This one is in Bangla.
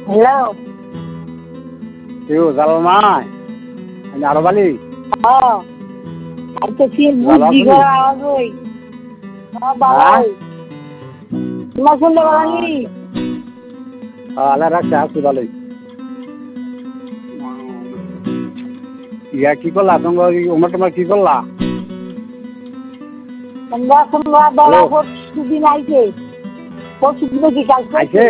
হ্যালো কেউ জালাল নাই আরো বালি আচ্ছা কি বুঝছি ঘর আওয়াজ ওই বাবা তোমার শুনতে পারি আল্লাহ রাখছে আসি ভালোই ইয়া কি করলা তোমরা ওমর তোমার কি করলা তোমরা দলা পরশুদিন আইছে পরশুদিন কি কালকে